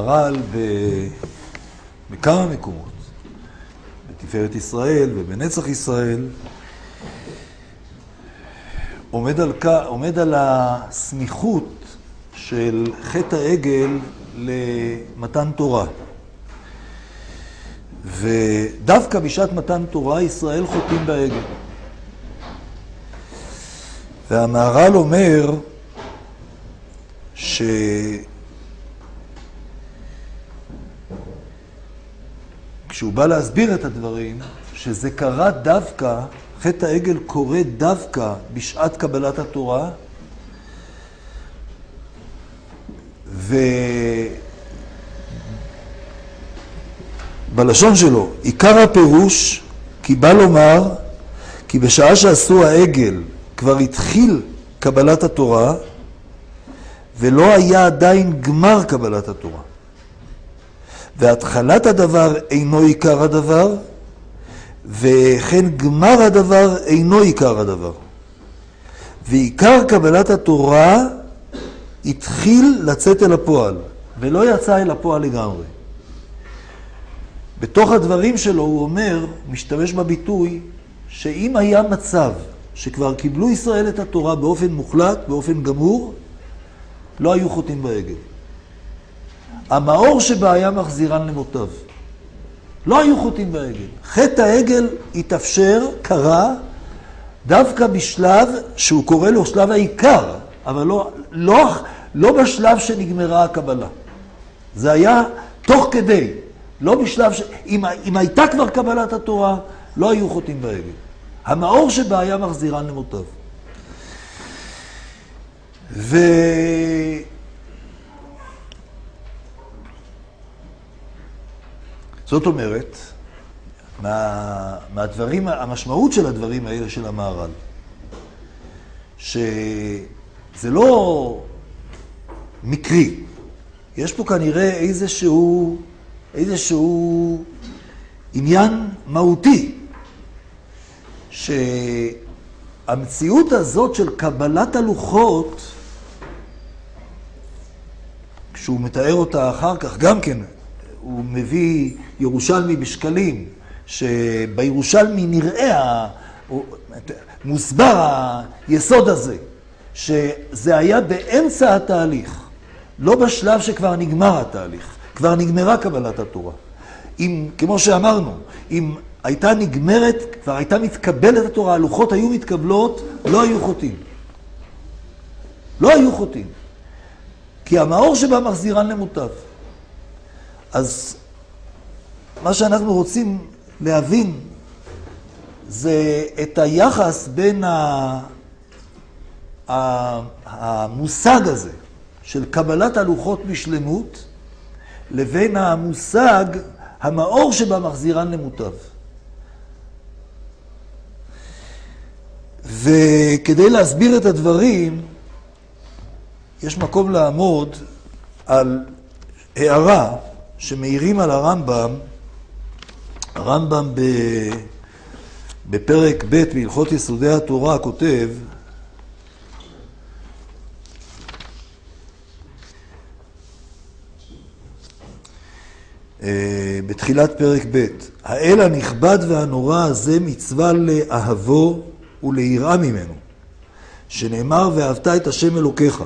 המהר"ל בכמה מקומות, בתפארת ישראל ובנצח ישראל, עומד על הסמיכות של חטא העגל למתן תורה. ודווקא בשעת מתן תורה ישראל חוטאים בעגל. והמהר"ל אומר כשהוא בא להסביר את הדברים, שזה קרה דווקא, חטא העגל קורה דווקא בשעת קבלת התורה, ובלשון שלו, עיקר הפירוש, כי בא לומר, כי בשעה שעשו העגל כבר התחיל קבלת התורה, ולא היה עדיין גמר קבלת התורה. והתחלת הדבר אינו עיקר הדבר, וכן גמר הדבר אינו עיקר הדבר. ועיקר קבלת התורה התחיל לצאת אל הפועל, ולא יצא אל הפועל לגמרי. בתוך הדברים שלו הוא אומר, משתמש בביטוי, שאם היה מצב שכבר קיבלו ישראל את התורה באופן מוחלט, באופן גמור, לא היו חוטאים בעגל. המאור שבה היה מחזירן למוטב. לא היו חוטאים בעגל. חטא העגל התאפשר, קרה, דווקא בשלב שהוא קורא לו שלב העיקר, אבל לא בשלב שנגמרה הקבלה. זה היה תוך כדי, לא בשלב אם הייתה כבר קבלת התורה, לא היו חוטאים בעגל. המאור שבה היה מחזירן למוטב. זאת אומרת, מהדברים, המשמעות של הדברים האלה של המהר"ל, שזה לא מקרי. יש פה כנראה איזשהו עניין מהותי, שהמציאות הזאת של קבלת הלוחות, כשהוא מתאר אותה אחר כך, גם כן, הוא מביא ירושלמי בשקלים, שבירושלמי נראה, מוסבר היסוד הזה, שזה היה באמצע התהליך, לא בשלב שכבר נגמר התהליך, כבר נגמרה קבלת התורה. כמו שאמרנו, אם הייתה נגמרת, כבר הייתה מתקבלת התורה, הלוחות היו מתקבלות, לא היו חוטאים. לא היו חוטאים. כי המאור שבה מחזירן למוטב. אז מה שאנחנו רוצים להבין זה את היחס בין המושג הזה של קבלת הלוחות בשלמות לבין המושג המאור שבה מחזירן למוטב. וכדי להסביר את הדברים, יש מקום לעמוד על הערה שמעירים על הרמב"ם. הרמב"ם בפרק ב' בהלכות יסודי התורה כותב, בתחילת פרק ב', האל הנכבד והנורא הזה מצווה לאהבו וליראה ממנו, שנאמר ואהבת את השם אלוקיך,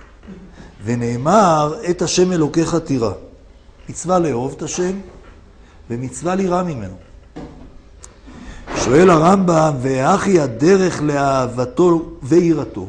ונאמר את השם אלוקיך תירא. מצווה לאהוב את השם ומצווה ליראה ממנו. שואל הרמב"ם, והכי הדרך לאהבתו ויראתו?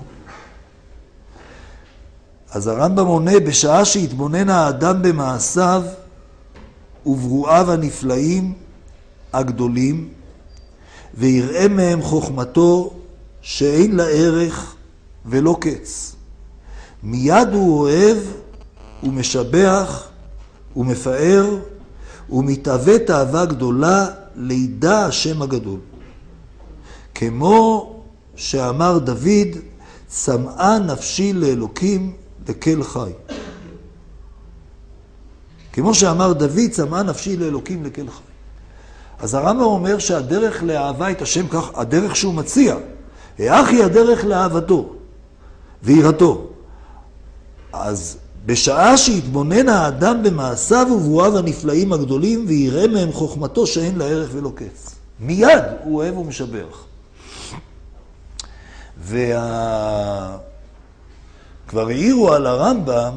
אז הרמב"ם עונה, בשעה שהתבונן האדם במעשיו וברואיו הנפלאים הגדולים, ויראה מהם חוכמתו שאין לה ערך ולא קץ. מיד הוא אוהב ומשבח ומפאר ומתאווה תאווה גדולה לידע השם הגדול. כמו שאמר דוד, צמאה נפשי לאלוקים לכל חי. כמו שאמר דוד, צמאה נפשי לאלוקים לכל חי. אז הרמב"ם אומר שהדרך לאהבה את השם, כך הדרך שהוא מציע, היא הדרך לאהבתו ויראתו. אז בשעה שהתבונן האדם במעשיו וברואיו הנפלאים הגדולים, ויראה מהם חוכמתו שאין לה ערך ולא קץ. מיד הוא אוהב ומשבח. כבר העירו על הרמב"ם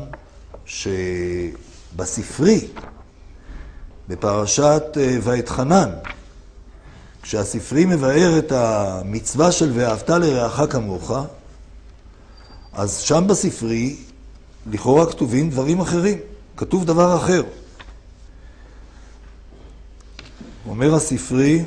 שבספרי, בפרשת ואתחנן, כשהספרי מבאר את המצווה של ואהבת לרעך כמוך, אז שם בספרי לכאורה כתובים דברים אחרים, כתוב דבר אחר. אומר הספרי,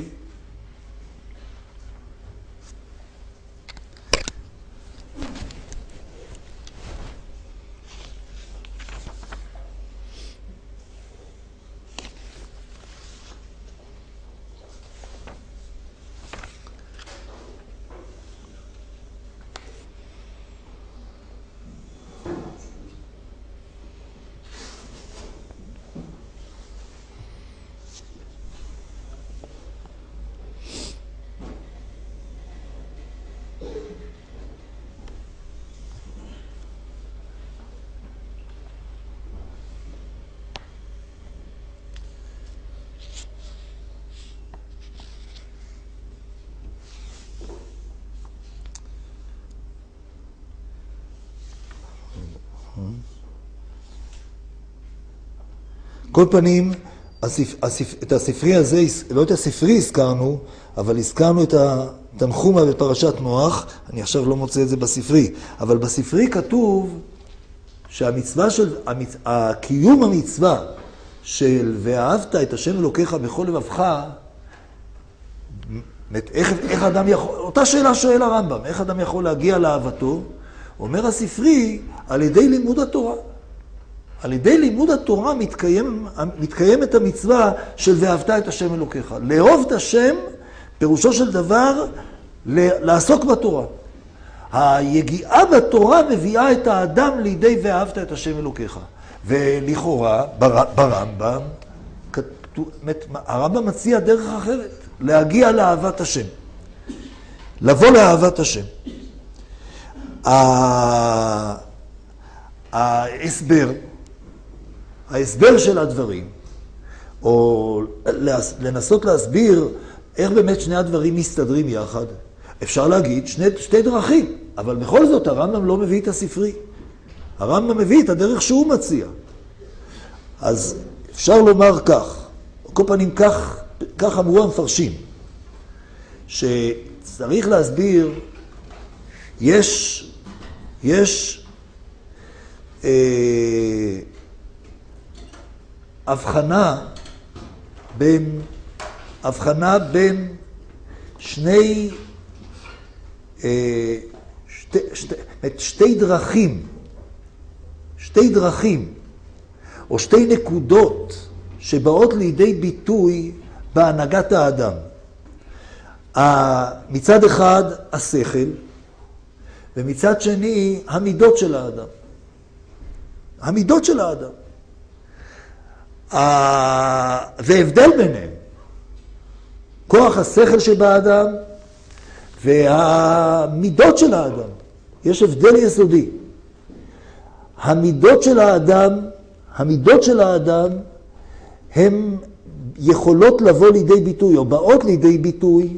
כל פנים, את הספרי הזה, לא את הספרי הזכרנו, אבל הזכרנו את התנחומה בפרשת נוח. אני עכשיו לא מוצא את זה בספרי, אבל בספרי כתוב שהמצווה קיום המצווה של ואהבת את השם אלוקיך בכל לבבך, איך אדם יכול, אותה שאלה שואל הרמב"ם, איך אדם יכול להגיע לאהבתו? אומר הספרי, על ידי לימוד התורה. על ידי לימוד התורה מתקיימת המצווה של ואהבת את השם אלוקיך. לאהוב את השם, פירושו של דבר, לעסוק בתורה. היגיעה בתורה מביאה את האדם לידי ואהבת את השם אלוקיך. ולכאורה, ברמב"ם, הרמב"ם מציע דרך אחרת, להגיע לאהבת השם. לבוא לאהבת השם. ההסבר של הדברים, או לנסות להסביר איך באמת שני הדברים מסתדרים יחד, אפשר להגיד שתי דרכים, אבל בכל זאת הרמב"ם לא מביא את הספרי. הרמב"ם מביא את הדרך שהוא מציע. אז אפשר לומר כך, כל פנים כך אמרו המפרשים, שצריך להסביר, יש הבחנה בין שתי דרכים, או שתי נקודות שבאות לידי ביטוי בהנהגת האדם. מצד אחד השכל, ומצד שני המידות של האדם. המידות של האדם. והבדל ביניהם. כוח השכל שבאדם והמידות של האדם. יש הבדל יסודי. המידות של האדם הן יכולות לבוא לידי ביטוי, או באות לידי ביטוי,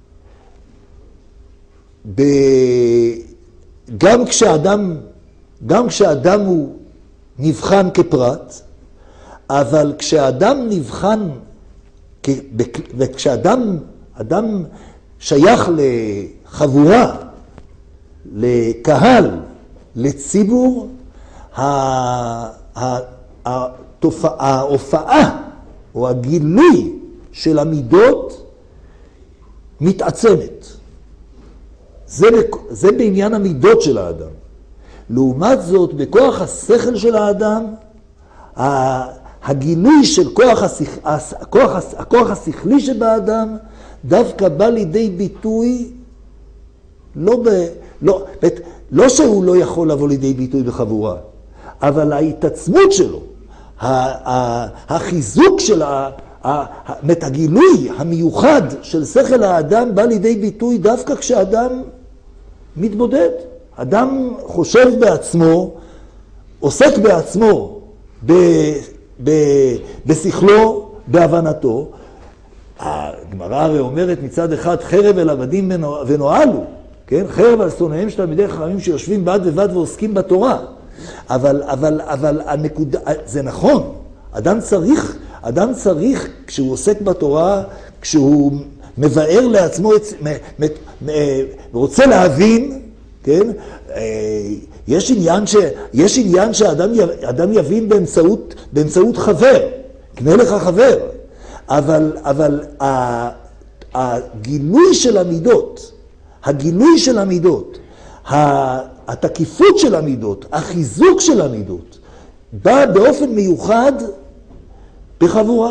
גם כשאדם הוא נבחן כפרט, אבל כשאדם נבחן, וכשאדם שייך לחבורה, לקהל, לציבור, ההופעה או הגילוי של המידות מתעצמת. זה בעניין המידות של האדם. לעומת זאת, בכוח השכל של האדם, הגילוי של הכוח השכלי שבאדם דווקא בא לידי ביטוי, לא שהוא לא יכול לבוא לידי ביטוי בחבורה, אבל ההתעצמות שלו, החיזוק של הגילוי המיוחד של שכל האדם בא לידי ביטוי דווקא כשאדם מתבודד. אדם חושב בעצמו, עוסק בעצמו, בשכלו, בהבנתו. הגמרא הרי אומרת מצד אחד, חרב אל עבדים ונועלו, כן? חרב על שונאיהם של תלמידי חכמים שיושבים בד בבד ועוסקים בתורה. אבל הנקודה, זה נכון, אדם צריך, כשהוא עוסק בתורה, כשהוא מבאר לעצמו, רוצה להבין, כן? יש עניין שאדם יבין באמצעות חבר, קנה לך חבר, אבל הגילוי של המידות, התקיפות של המידות, החיזוק של המידות, בא באופן מיוחד בחבורה.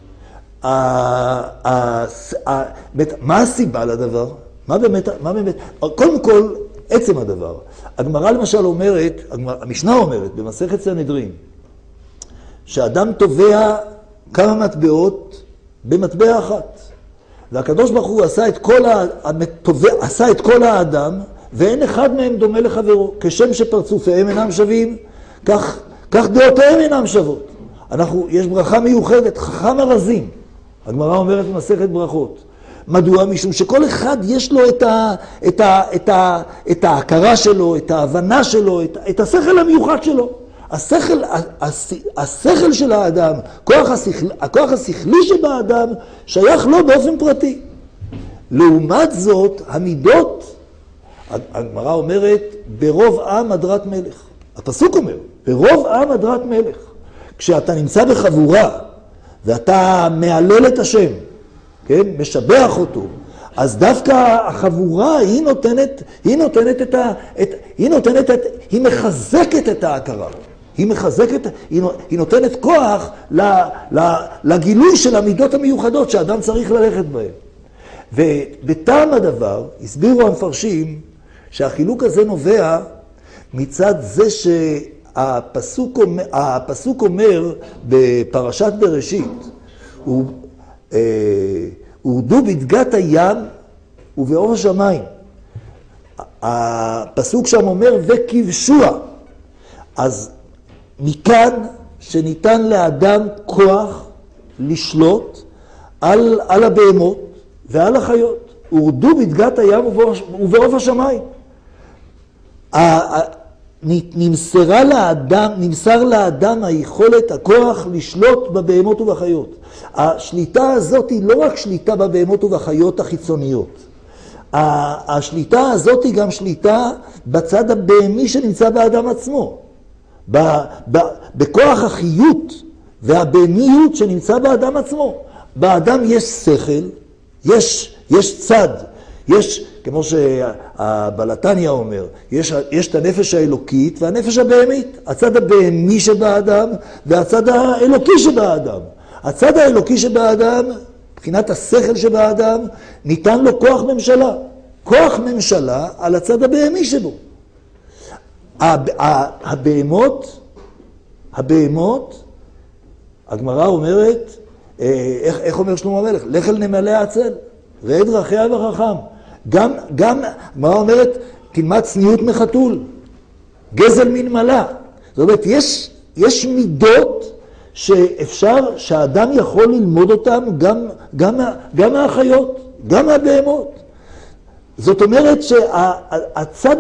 מה הסיבה לדבר? מה באמת? קודם כל, עצם הדבר. הגמרא למשל אומרת, המשנה אומרת במסכת סנהדרין, שאדם תובע כמה מטבעות במטבע אחת. והקדוש ברוך הוא עשה את כל האדם, ואין אחד מהם דומה לחברו. כשם שפרצופיהם אינם שווים, כך דעותיהם אינם שוות. יש ברכה מיוחדת, חכם ארזים. הגמרא אומרת במסכת ברכות. מדוע? משום שכל אחד יש לו את ההכרה שלו, את ההבנה שלו, את השכל המיוחד שלו. השכל של האדם, הכוח השכלי שבאדם, שייך לו באופן פרטי. לעומת זאת, המידות, הגמרא אומרת, ברוב עם הדרת מלך. הפסוק אומר, ברוב עם הדרת מלך. כשאתה נמצא בחבורה, ואתה מעלל את השם, כן? משבח אותו, אז דווקא החבורה היא מחזקת את ההכרה. היא נותנת כוח לגילוי של המידות המיוחדות שהאדם צריך ללכת בהן. ובטעם הדבר, הסבירו המפרשים שהחילוק הזה נובע מצד זה שהפסוק אומר בפרשת בראשית, הורדו בדגת הים ובאור השמיים. הפסוק שם אומר וכבשוה. אז מכאן שניתן לאדם כוח לשלוט על הבהמות ועל החיות. הורדו בדגת הים ובאור השמיים. נמסר לאדם היכולת, הכוח לשלוט בבהמות ובחיות. השליטה הזאת היא לא רק שליטה בבהמות ובחיות החיצוניות. השליטה הזאת היא גם שליטה בצד הבהמי שנמצא באדם עצמו. בכוח החיות והבהמיות שנמצא באדם עצמו. באדם יש שכל, יש צד, יש, כמו שהבלתניה אומר, יש את הנפש האלוקית והנפש הבהמית, הצד הבהמי שבאדם והצד האלוקי שבאדם. הצד האלוקי שבאדם, מבחינת השכל שבאדם, ניתן לו כוח ממשלה על הצד הבהמי שבו. הבהמות, הגמרא אומרת, איך אומר שלמה המלך? לך אל נמלי העצל, ראה דרכיה וחכם. גם, הגמרא אומרת, תלמד צניעות מחתול, גזל מנמלה. זאת אומרת, יש מידות שהאדם יכול ללמוד אותם גם מהחיות, גם מהבהמות. זאת אומרת שהצד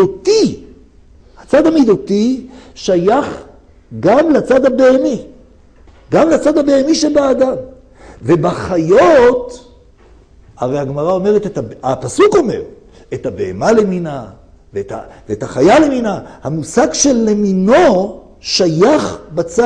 המידותי שייך גם לצד הבהמי, גם לצד הבהמי שבאדם. ובחיות, הרי הגמרא אומרת, הפסוק אומר, את הבהמה למינה ואת החיה למינה. המושג של למינו שייך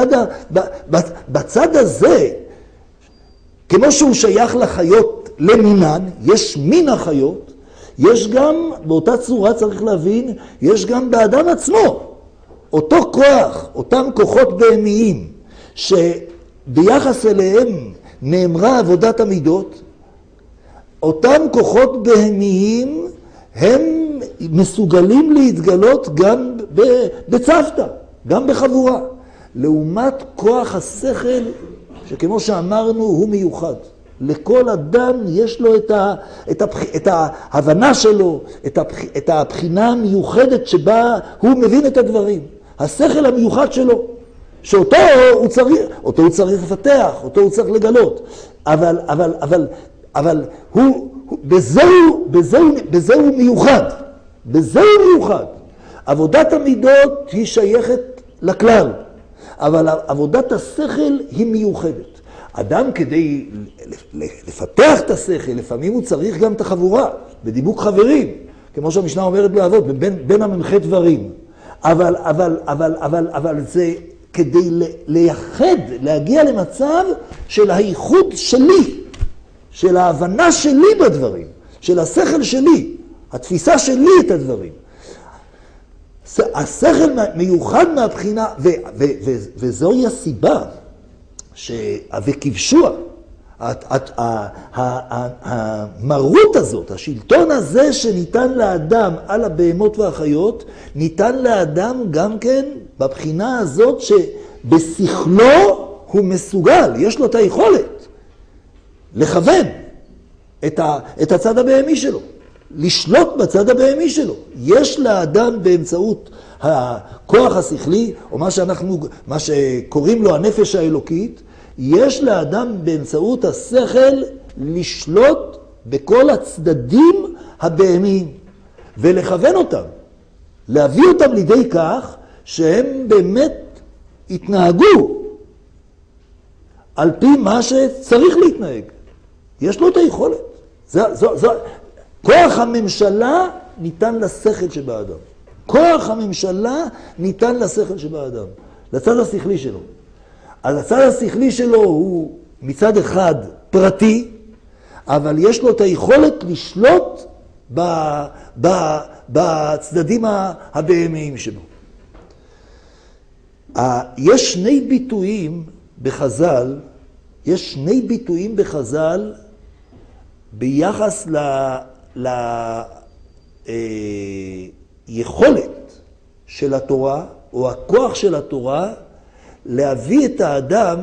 בצד הזה, כמו שהוא שייך לחיות למינן, יש מין החיות, יש גם, באותה צורה צריך להבין, יש גם באדם עצמו, אותו כוח, אותם כוחות בהמיים, שביחס אליהם נאמרה עבודת המידות, אותם כוחות בהמיים הם מסוגלים להתגלות גם בצוותא, גם בחבורה. לעומת כוח השכל, שכמו שאמרנו הוא מיוחד. לכל אדם יש לו את ההבנה שלו, את הבחינה המיוחדת שבה הוא מבין את הדברים. השכל המיוחד שלו, שאותו הוא צריך לפתח, אותו הוא צריך לגלות. אבל בזה הוא מיוחד. בזה הוא מיוחד. עבודת המידות היא שייכת לכלל, אבל עבודת השכל היא מיוחדת. אדם כדי לפתח את השכל, לפעמים הוא צריך גם את החבורה, בדיבוק חברים, כמו שהמשנה אומרת באבות, בין הממחה דברים. אבל זה כדי לייחד, להגיע למצב של הייחוד שלי, של ההבנה שלי בדברים, של השכל שלי, התפיסה שלי את הדברים. השכל מיוחד מהבחינה, וזוהי הסיבה, וכבשוע, המרות הזאת, השלטון הזה שניתן לאדם על הבהמות והחיות, ניתן לאדם גם כן בבחינה הזאת שבשכלו הוא מסוגל, יש לו את היכולת לכוון את הצד הבהמי שלו, לשלוט בצד הבהמי שלו. יש לאדם באמצעות הכוח השכלי, או מה שקוראים לו הנפש האלוקית, יש לאדם באמצעות השכל לשלוט בכל הצדדים הבהמיים ולכוון אותם, להביא אותם לידי כך שהם באמת יתנהגו על פי מה שצריך להתנהג. יש לו את היכולת. כוח הממשלה ניתן לשכל שבאדם. כוח הממשלה ניתן לשכל שבאדם, לצד השכלי שלו. אז הצד השכלי שלו הוא מצד אחד פרטי, אבל יש לו את היכולת לשלוט בצדדים הבהמיים שלו. יש שני ביטויים בחז"ל, ביחס ליכולת של התורה, או הכוח של התורה, להביא את האדם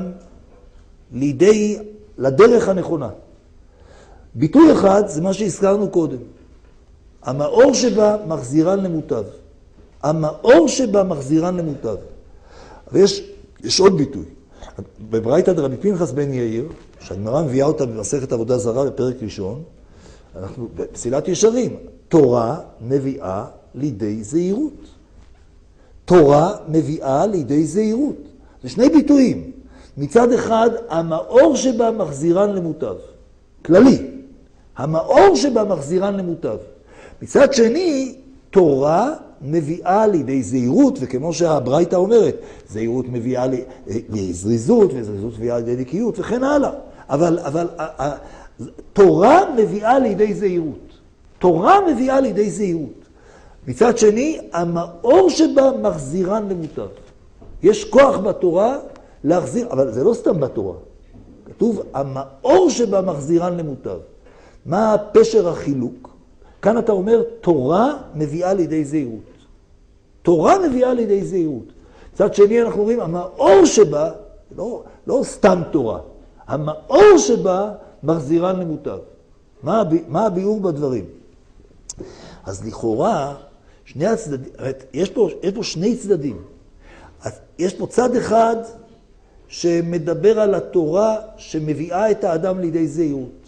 לדרך הנכונה. ביטוי אחד זה מה שהזכרנו קודם. המאור שבה מחזירן למוטב. המאור שבה מחזירן למוטב. ויש עוד ביטוי. בברייתא דרבי פנחס בן יאיר, שהגמרא מביאה אותה במסכת עבודה זרה בפרק ראשון, אנחנו בפסילת ישרים. תורה מביאה לידי זהירות. תורה מביאה לידי זהירות. זה שני ביטויים. מצד אחד, המאור שבה מחזירן למוטב. כללי. המאור שבה מחזירן למוטב. מצד שני, תורה מביאה לידי זהירות, וכמו שהברייתא אומרת, זהירות מביאה לזריזות, וזריזות מביאה לידי נקיות, וכן הלאה. אבל תורה מביאה לידי זהירות. תורה מביאה לידי זהירות. מצד שני, המאור שבה מחזירן למוטב. יש כוח בתורה להחזיר, אבל זה לא סתם בתורה. כתוב, המאור שבה מחזירן למוטב. מה פשר החילוק? כאן אתה אומר, תורה מביאה לידי זהירות. תורה מביאה לידי זהירות. מצד שני אנחנו אומרים, המאור שבה, לא סתם תורה, המאור שבה מחזירן למוטב. מה הביאור בדברים? אז לכאורה, שני הצדדים, יש פה שני צדדים. יש פה צד אחד שמדבר על התורה שמביאה את האדם לידי זהירות.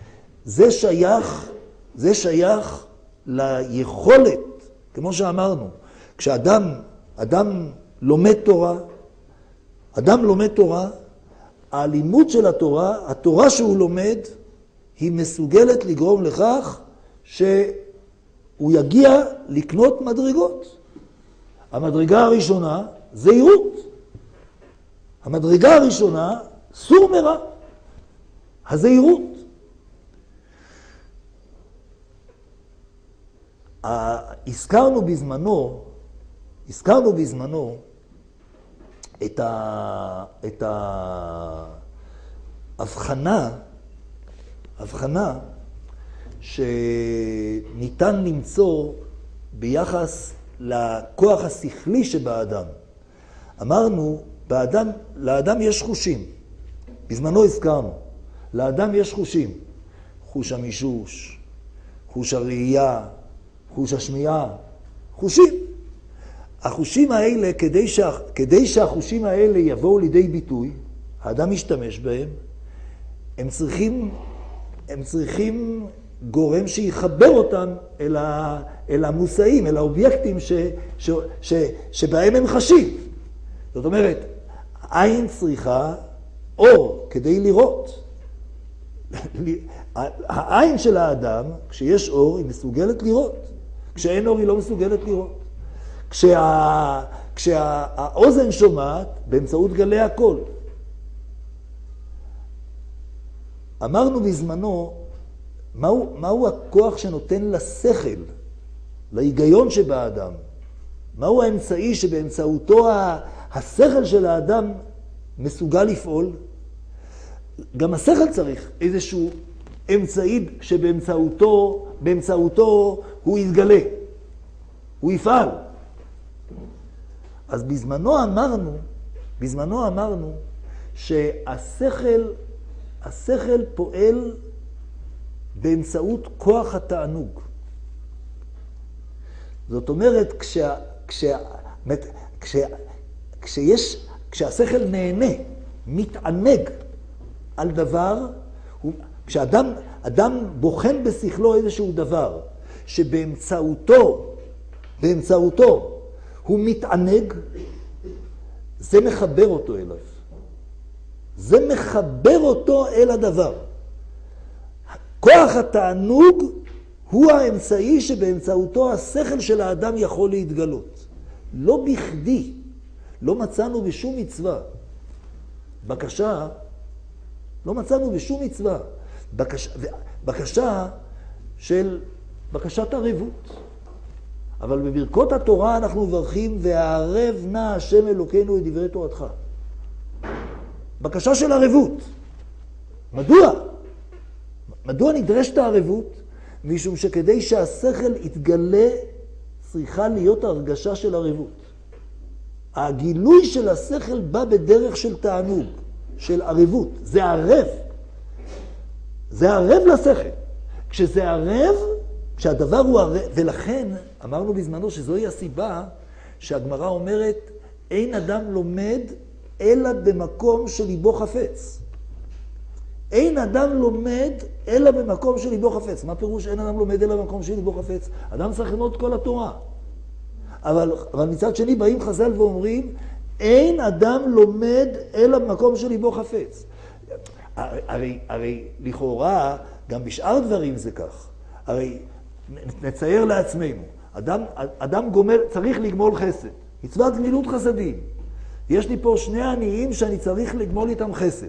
זה שייך ליכולת, כמו שאמרנו, כשאדם לומד תורה, הלימוד של התורה שהוא לומד, היא מסוגלת לגרום לכך שהוא יגיע לקנות מדרגות. המדרגה הראשונה, זהירות. המדרגה הראשונה, סור מרע. הזהירות. הזכרנו בזמנו את ההבחנה שניתן למצוא ביחס לכוח השכלי שבאדם. אמרנו, לאדם יש חושים. בזמנו הזכרנו. לאדם יש חושים. חוש המישוש, חוש הראייה, חוש השמיעה, חושים. החושים האלה, כדי שהחושים האלה יבואו לידי ביטוי, האדם משתמש בהם, הם צריכים גורם שיחבר אותם אל המושאים, אל האובייקטים שבהם הם חשים. זאת אומרת, עין צריכה אור כדי לראות. העין של האדם, כשיש אור, היא מסוגלת לראות. כשאין אור, היא לא מסוגלת לראות. כשהאוזן שומעת, באמצעות גלי הקול. אמרנו בזמנו, מהו הכוח שנותן לשכל, להיגיון שבאדם? מהו האמצעי שבאמצעותו השכל של האדם מסוגל לפעול? גם השכל צריך איזשהו אמצעי שבאמצעותו הוא יתגלה, הוא יפעל. אז בזמנו אמרנו שהשכל פועל באמצעות כוח התענוג. זאת אומרת, כשהשכל נהנה, מתענג על דבר, כשאדם בוחן בשכלו איזשהו דבר, שבאמצעותו הוא מתענג, זה מחבר אותו אליו. זה מחבר אותו אל הדבר. כוח התענוג הוא האמצעי שבאמצעותו השכל של האדם יכול להתגלות. לא בכדי, לא מצאנו בשום מצווה. לא מצאנו בשום מצווה. בקשת ערבות. אבל בברכות התורה אנחנו מברכים, והערב נא השם אלוקינו את דברי תורתך. בקשה של ערבות. מדוע? מדוע נדרשת הערבות? משום שכדי שהשכל יתגלה, צריכה להיות הרגשה של ערבות. הגילוי של השכל בא בדרך של תענוג, של ערבות. זה ערב. זה ערב לשכל. כשזה ערב, כשהדבר הוא ערב, ולכן אמרנו בזמנו שזוהי הסיבה שהגמרא אומרת, אין אדם לומד אלא במקום שליבו חפץ. אין אדם לומד אלא במקום שליבו חפץ. מה פירוש אין אדם לומד אלא במקום שליבו חפץ? אדם צריך ללמוד כל התורה. אבל מצד שני באים חז"ל ואומרים, אין אדם לומד אלא במקום שליבו חפץ. הרי לכאורה, גם בשאר דברים זה כך. הרי נצייר לעצמנו, אדם צריך לגמול חסד. מצוות גמילות חסדים. יש לי פה שני עניים שאני צריך לגמול איתם חסד.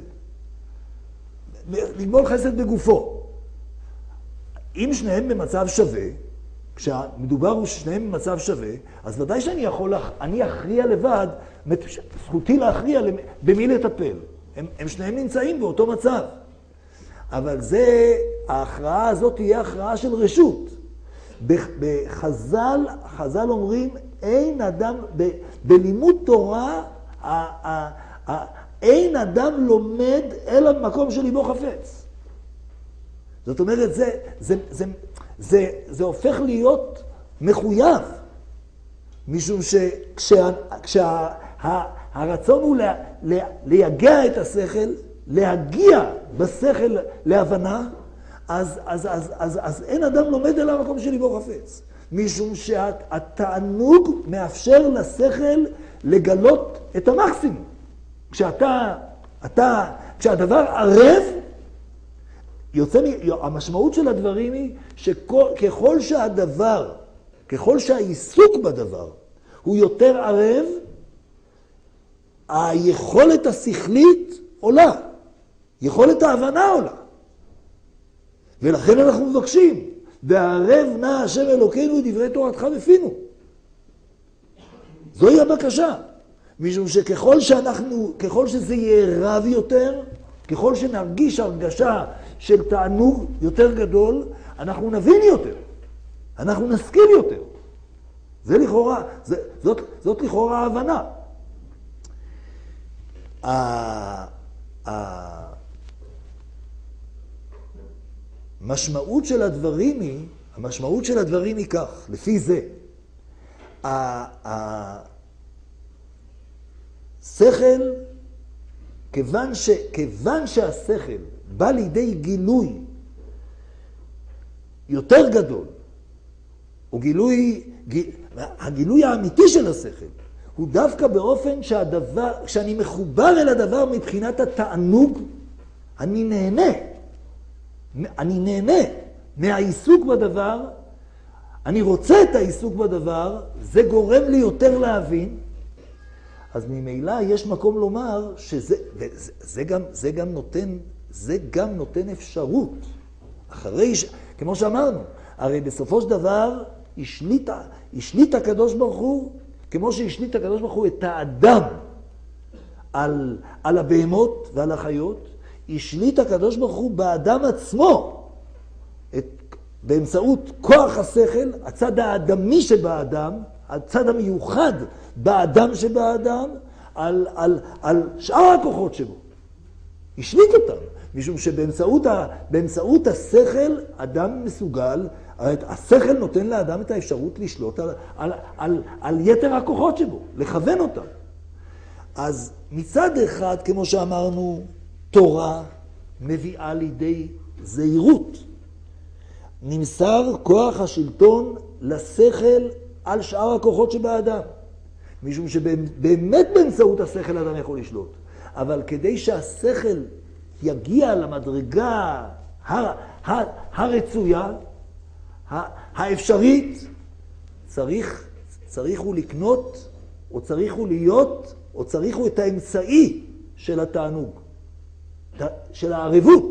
לגמול חסד בגופו. אם שניהם במצב שווה, כשמדובר הוא שניהם במצב שווה, אז ודאי אני אכריע לבד, זכותי להכריע במי לטפל. הם שניהם נמצאים באותו מצב. אבל ההכרעה הזאת תהיה הכרעה של רשות. חז"ל אומרים, אין אדם, בלימוד תורה, אין אדם לומד אלא במקום שליבו חפץ. זאת אומרת, זה הופך להיות מחויב, משום כשהרצון הוא להגיע את השכל, להגיע בשכל להבנה, אז אין אדם לומד אלא במקום שליבו חפץ. משום שהתענוג מאפשר לשכל לגלות את המקסימום. כשהדבר ערב, המשמעות של הדברים היא שככל שהעיסוק בדבר הוא יותר ערב, היכולת השכלית עולה, יכולת ההבנה עולה. ולכן אנחנו מבקשים, והערב נא השם אלוקינו את דברי תורתך בפינו. זוהי הבקשה. משום שככל שזה יהיה רב יותר, ככל שנרגיש הרגשה של תענוג יותר גדול, אנחנו נבין יותר, אנחנו נשכיל יותר. זה לכאורה, זאת לכאורה ההבנה. המשמעות של הדברים היא כך, לפי זה. השכל, כיוון שהשכל בא לידי גילוי יותר גדול, או הגילוי האמיתי של השכל, הוא דווקא באופן כשאני מחובר אל הדבר מבחינת התענוג, אני נהנה מהעיסוק בדבר, אני רוצה את העיסוק בדבר, זה גורם לי יותר להבין, אז ממילא יש מקום לומר שזה גם נותן אפשרות, כמו שאמרנו, הרי בסופו של דבר השליט הקדוש ברוך הוא, כמו שהשליט הקדוש ברוך הוא את האדם על הבהמות ועל החיות, השליט הקדוש ברוך הוא באדם עצמו, באמצעות כוח השכל, הצד האדמי שבאדם, הצד המיוחד באדם שבאדם, על שאר הכוחות שבו. השליט אותם, משום שבאמצעות השכל אדם מסוגל, השכל נותן לאדם את האפשרות לשלוט על יתר הכוחות שבו, לכוון אותם. אז מצד אחד, כמו שאמרנו, תורה מביאה לידי זהירות. נמסר כוח השלטון לשכל על שאר הכוחות שבאדם. משום שבאמת באמצעות השכל אדם יכול לשלוט. אבל כדי שהשכל יגיע למדרגה הרצויה, האפשרית, צריך הוא לקנות, או צריך הוא להיות, או צריך הוא את האמצעי של התענוג, של הערבות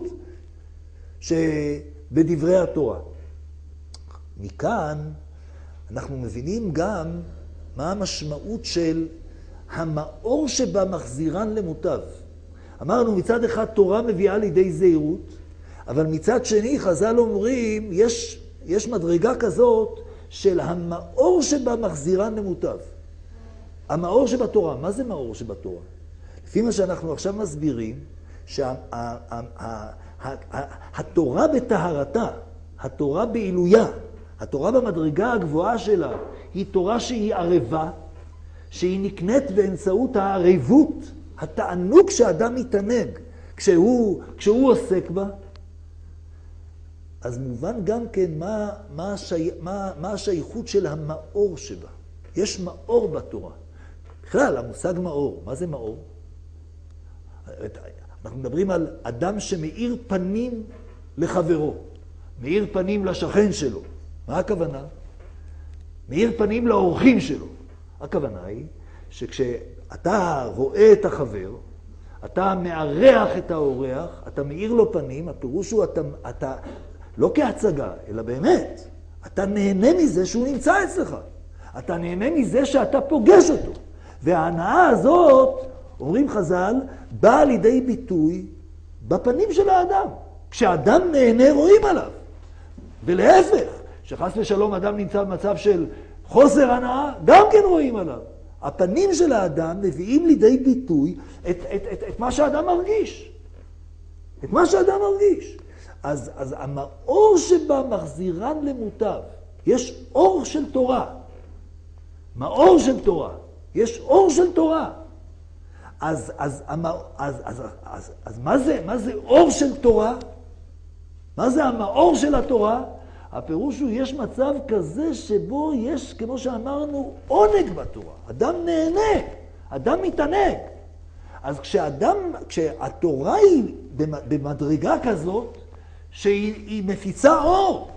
שבדברי התורה. מכאן אנחנו מבינים גם מה המשמעות של המאור שבה מחזירן למוטב. אמרנו מצד אחד תורה מביאה לידי זהירות, אבל מצד שני חז"ל אומרים יש מדרגה כזאת של המאור שבה מחזירן למוטב. המאור שבתורה, מה זה מאור שבתורה? לפי מה שאנחנו עכשיו מסבירים, שהתורה בטהרתה, התורה בעילויה, התורה במדרגה הגבוהה שלה, היא תורה שהיא ערבה, שהיא נקנית באמצעות הערבות, התענוג שאדם מתענג כשהוא עוסק בה. אז מובן גם כן מה השייכות של המאור שבה. יש מאור בתורה. בכלל, המושג מאור, מה זה מאור? אנחנו מדברים על אדם שמאיר פנים לחברו, מאיר פנים לשכן שלו. מה הכוונה? מאיר פנים לאורחים שלו. הכוונה היא שכשאתה רואה את החבר, אתה מארח את האורח, אתה מאיר לו פנים, הפירוש הוא אתה לא כהצגה, אלא באמת. אתה נהנה מזה שהוא נמצא אצלך. אתה נהנה מזה שאתה פוגש אותו. וההנאה הזאת, אומרים חז"ל, באה לידי ביטוי בפנים של האדם. כשאדם נהנה רואים עליו. ולהפך, שחס ושלום אדם נמצא במצב של חוסר הנאה, גם כן רואים עליו. הפנים של האדם מביאים לידי ביטוי את מה שהאדם מרגיש. את מה שהאדם מרגיש. אז המאור שבה מחזירן למוטב. יש אור של תורה. מאור של תורה. יש אור של תורה. אז מה זה אור של תורה? מה זה המאור של התורה? הפירוש הוא, יש מצב כזה שבו יש, כמו שאמרנו, עונג בתורה. אדם נהנה, אדם מתענג. אז כשהתורה היא במדרגה כזאת, שהיא מפיצה אור.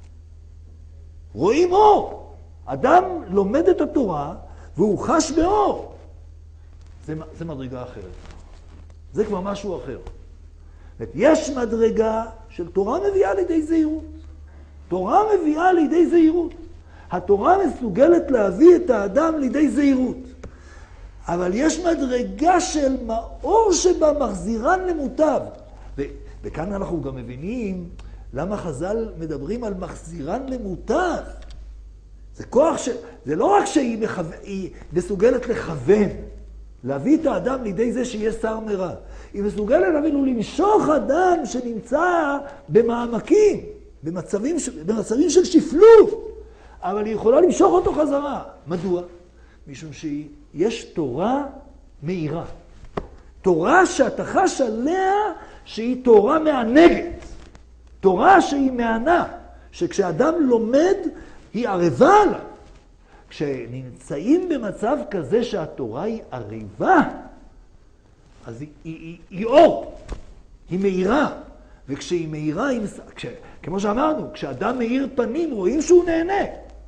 רואים אור. אדם לומד את התורה, והוא חש באור. זה מדרגה אחרת. זה כבר משהו אחר. יש מדרגה של תורה מביאה לידי זהירות. תורה מביאה לידי זהירות. התורה מסוגלת להביא את האדם לידי זהירות. אבל יש מדרגה של מאור שבה מחזירן למוטב. וכאן אנחנו גם מבינים למה חז"ל מדברים על מחזירן למוטב. זה כוח זה לא רק שהיא מסוגלת לכוון, להביא את האדם לידי זה שיהיה שר מרע. היא מסוגלת אפילו למשוך אדם שנמצא במעמקים, במצבים של שפלות. אבל היא יכולה למשוך אותו חזרה. מדוע? משום שיש תורה מהירה. תורה שאתה חש עליה שהיא תורה מענגת. תורה שהיא מענה. שכשאדם לומד היא ערבה עליו. כשנמצאים במצב כזה שהתורה היא ערבה, אז היא אור, היא מהירה. וכשהיא מהירה, כמו שאמרנו, כשאדם מאיר פנים רואים שהוא נהנה.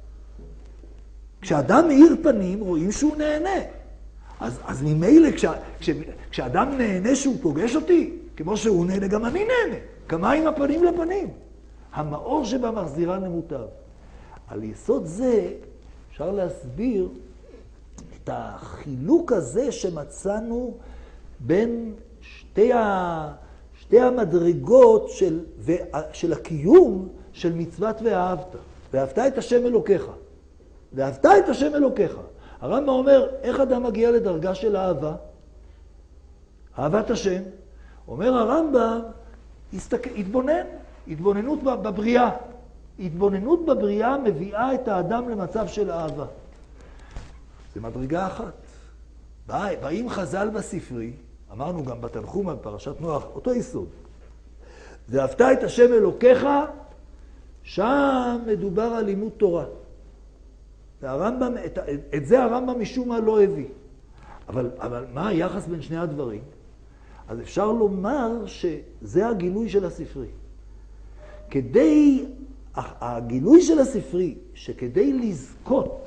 כשאדם מאיר פנים רואים שהוא נהנה. אז ממילא כשאדם נהנה שהוא פוגש אותי, כמו שהוא נהנה, גם אני נהנה. כמה עם הפנים לפנים. המאור שבה מחזירה למוטב. על יסוד זה אפשר להסביר את החילוק הזה שמצאנו בין שתי המדרגות של הקיום של מצוות ואהבת. ואהבת את השם אלוקיך. ואהבת את השם אלוקיך. הרמב"ם אומר, איך אדם מגיע לדרגה של אהבה? אהבת השם. אומר הרמב"ם, התבונן. התבוננות בבריאה. התבוננות בבריאה מביאה את האדם למצב של אהבה. זה מדרגה אחת. באים חז"ל בספרי, אמרנו גם בתנחום בפרשת נוח, אותו יסוד. ואהבת את השם אלוקיך, שם מדובר על לימוד תורה. והרמב"ם, את זה הרמב"ם משום מה לא הביא. אבל מה היחס בין שני הדברים? אז אפשר לומר שזה הגילוי של הספרי. הגילוי של הספרי, שכדי לזכות,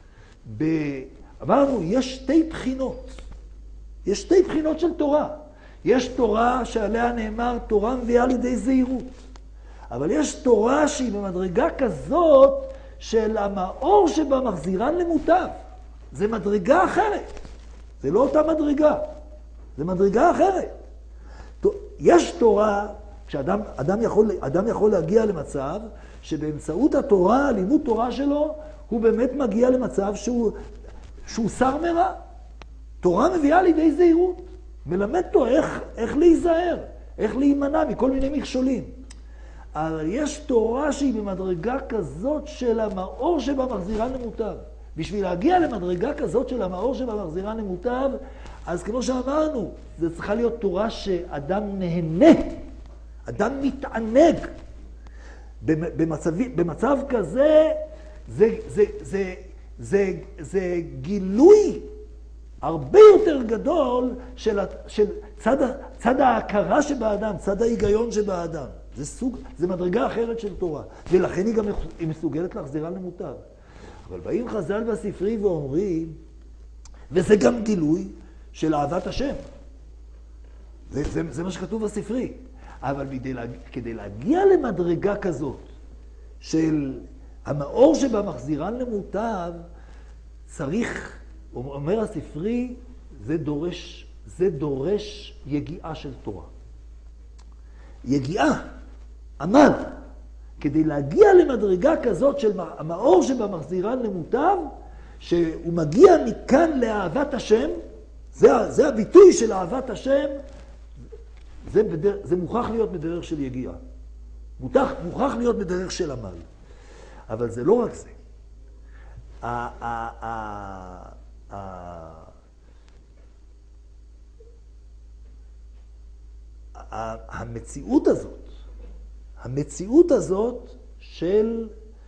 אמרנו, יש שתי בחינות. יש שתי בחינות של תורה. יש תורה שעליה נאמר, תורה מביאה לידי זהירות. אבל יש תורה שהיא במדרגה כזאת, של המאור שבה מחזירן למוטב. זה מדרגה אחרת. זה לא אותה מדרגה. זה מדרגה אחרת. יש תורה, אדם יכול להגיע למצב שבאמצעות התורה, לימוד תורה שלו, הוא באמת מגיע למצב שהוא שר מרע. תורה מביאה לידי זהירות. מלמד אותו איך להיזהר, איך להימנע מכל מיני מכשולים. אבל יש תורה שהיא במדרגה כזאת של המאור שבה מחזירן למוטב. בשביל להגיע למדרגה כזאת של המאור שבה מחזירן למוטב, אז כמו שאמרנו, זה צריכה להיות תורה שאדם נהנה, אדם מתענג. במצב כזה, זה גילוי הרבה יותר גדול של צד ההכרה שבאדם, צד ההיגיון שבאדם. זה מדרגה אחרת של תורה, ולכן היא גם מסוגלת להחזירן למוטב. אבל באים חז"ל בספרי ואומרים, וזה גם גילוי של אהבת השם. זה מה שכתוב בספרי. אבל כדי להגיע למדרגה כזאת, של המאור שבה מחזירן למוטב, צריך, אומר הספרי, זה דורש יגיעה של תורה. יגיעה, עמל, כדי להגיע למדרגה כזאת של המאור שבה מחזירן למוטב, שהוא מגיע מכאן לאהבת השם, זה הביטוי של אהבת השם, זה מוכרח להיות בדרך של יגיעה. מוכרח להיות בדרך של עמל. אבל זה לא רק זה. המציאות הזאת של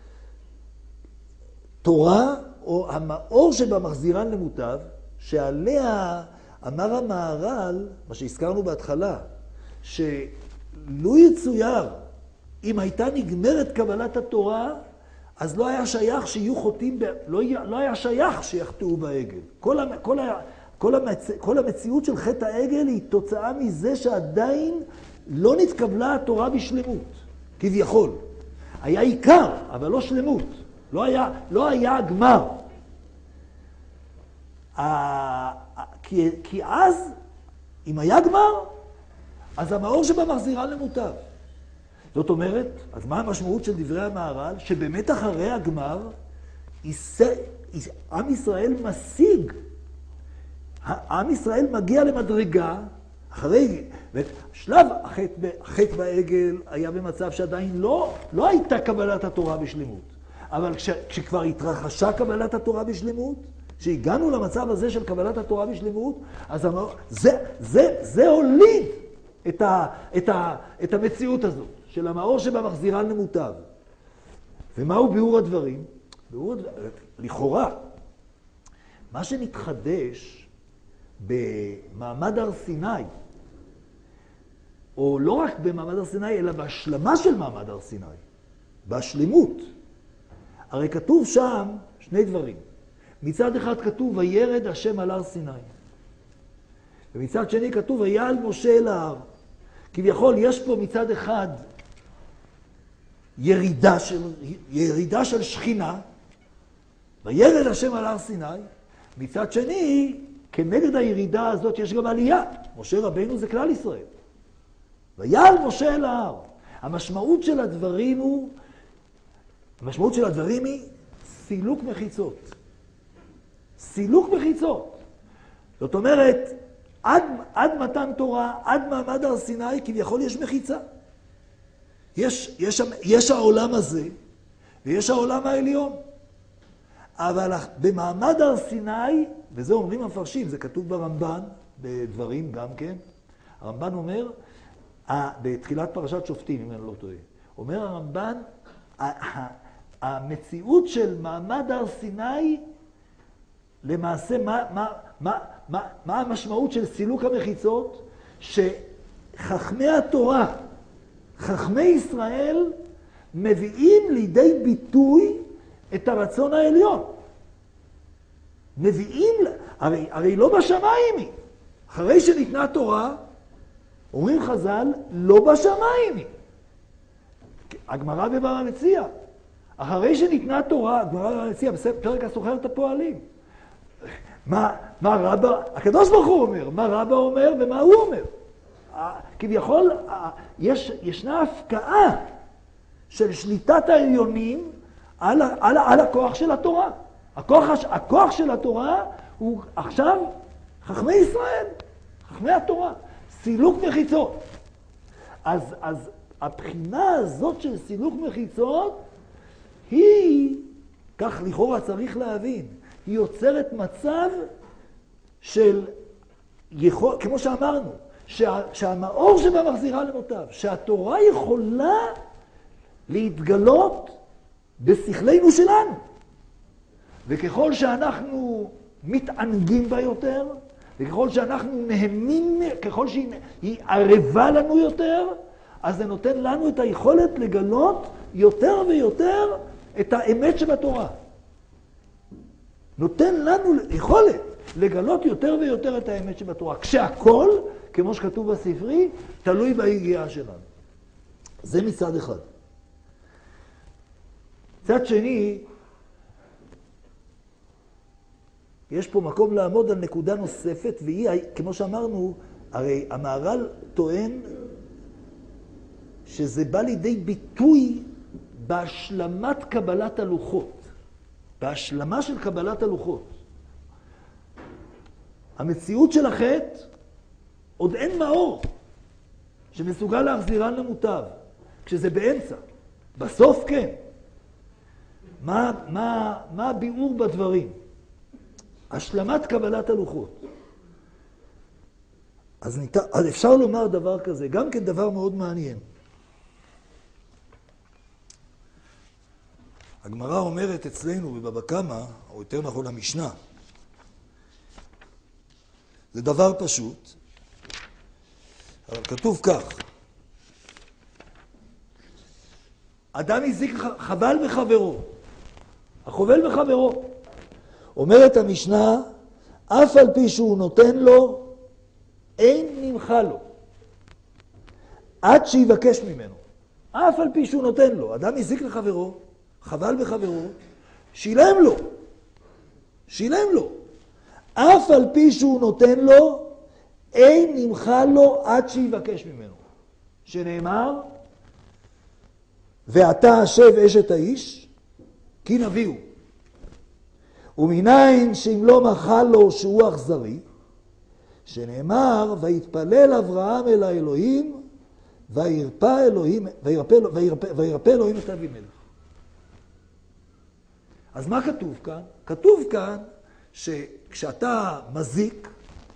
תורה, או המאור שבה מחזירן למוטב, שעליה אמר המהר"ל, מה שהזכרנו בהתחלה, שלו יצויר, אם הייתה נגמרת קבלת התורה, אז לא היה שייך שיהיו חוטאים, לא היה שייך שיחטאו בעגל. כל המציאות של חטא העגל היא תוצאה מזה שעדיין לא נתקבלה התורה בשלמות, כביכול. היה עיקר, אבל לא שלמות. לא היה הגמר. כי אז, אם היה גמר, אז המאור שבה מחזירן למוטב. זאת אומרת, אז מה המשמעות של דברי המהר"ל? שבאמת אחרי הגמר, עם ישראל משיג. עם ישראל מגיע למדרגה, אחרי, שלב החטא בעגל היה במצב שעדיין לא הייתה קבלת התורה בשלמות. אבל כשכבר התרחשה קבלת התורה בשלמות, כשהגענו למצב הזה של קבלת התורה בשלמות, אז זה הוליד את המציאות הזאת, של המאור שבה מחזירן למוטב. ומהו ביאור הדברים? לכאורה, מה שנתחדש במעמד הר סיני, או לא רק במעמד הר סיני, אלא בהשלמה של מעמד הר סיני, בהשלמות. הרי כתוב שם שני דברים. מצד אחד כתוב, וירד השם על הר סיני. ומצד שני כתוב, ויעל משה אל ההר. כביכול, יש פה מצד אחד ירידה של שכינה, וירד השם על הר סיני. מצד שני, כנגד הירידה הזאת יש גם עלייה. משה רבנו זה כלל ישראל. ויעל משה אל ההר. המשמעות של הדברים היא סילוק מחיצות. סילוק מחיצות. זאת אומרת, עד מתן תורה, עד מעמד הר סיני, כביכול יש מחיצה. יש העולם הזה, ויש העולם העליון. אבל במעמד הר סיני, וזה אומרים המפרשים, זה כתוב ברמב"ן, בדברים גם כן, הרמב"ן אומר, בתחילת פרשת שופטים, אם אני לא טועה, אומר הרמב"ן, המציאות של מעמד הר סיני, למעשה, מה המשמעות של סילוק המחיצות? שחכמי התורה, חכמי ישראל, מביאים לידי ביטוי את הרצון העליון. מביאים, הרי לא בשמיים היא. אחרי שניתנה תורה, אומרים חז"ל, לא בשמיים היא. הגמרא בבבא מציעא. אחרי שניתנה תורה, הגמרא בבבא מציעא, בפרק הסוחרת הפועלים. מה רבא, הקדוש ברוך הוא אומר, מה רבא אומר ומה הוא אומר. כביכול, ישנה הפקעה של שליטת העליונים על הכוח של התורה. הכוח של התורה הוא עכשיו חכמי ישראל, חכמי התורה. סילוק מחיצות. אז הבחינה הזאת של סילוק מחיצות היא, כך לכאורה צריך להבין, היא יוצרת מצב של, כמו שאמרנו, שהמאור שבה מחזירה למוטב, שהתורה יכולה להתגלות בשכלנו שלנו. וככל שאנחנו מתענגים בה יותר, וככל שאנחנו נהנים, ככל שהיא ערבה לנו יותר, אז זה נותן לנו את היכולת לגלות יותר ויותר את האמת שבתורה. נותן לנו יכולת לגלות יותר ויותר את האמת שבתורה. כשהכל, כמו שכתוב בספרי, תלוי בהגיעה שלנו. זה מצד אחד. מצד שני, יש פה מקום לעמוד על נקודה נוספת, והיא, כמו שאמרנו, הרי המהר"ל טוען שזה בא לידי ביטוי בהשלמת קבלת הלוחות. בהשלמה של קבלת הלוחות. המציאות של החטא, עוד אין מאור שמסוגל להחזירן למוטב, כשזה באמצע. בסוף כן. מה הביאור בדברים? השלמת קבלת הלוחות. אז אפשר לומר דבר כזה, גם כן דבר מאוד מעניין. הגמרא אומרת אצלנו בבבא קמא, או יותר נכון המשנה, זה דבר פשוט, אבל כתוב כך, אדם הזיק חבל בחברו, החובל בחברו. אומרת המשנה, אף על פי שהוא נותן לו, אין נמחה לו, עד שיבקש ממנו. אף על פי שהוא נותן לו, אדם הזיק לחברו, חבל בחברו, שילם לו. אף על פי שהוא נותן לו, אין נמחה לו עד שיבקש ממנו. שנאמר, ואתה השב אשת האיש, כי נביאו. ומניין שאם לא מחל לו שהוא אכזרי, שנאמר, ויתפלל אברהם אל האלוהים, וירפא אלוהים את אבימלך. אז מה כתוב כאן? כתוב כאן שכשאתה מזיק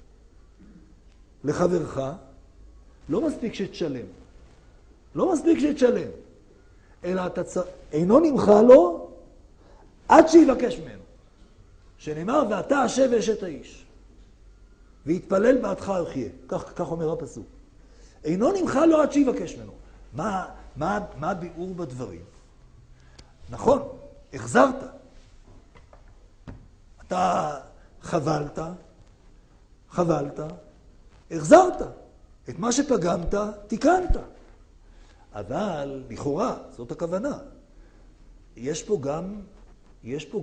לחברך, לא מספיק שתשלם. לא מספיק שתשלם. אלא אינו נמחה לו עד שיבקש ממנו. שנאמר, ואתה השב אשת האיש. והתפלל בעדך יחיה. כך אומר הפסוק. אינו נמחה לו עד שיבקש ממנו. מה הביאור בדברים? נכון, החזרת. אתה חבלת, החזרת. את מה שפגמת, תיקנת. אבל, לכאורה, זאת הכוונה. יש פה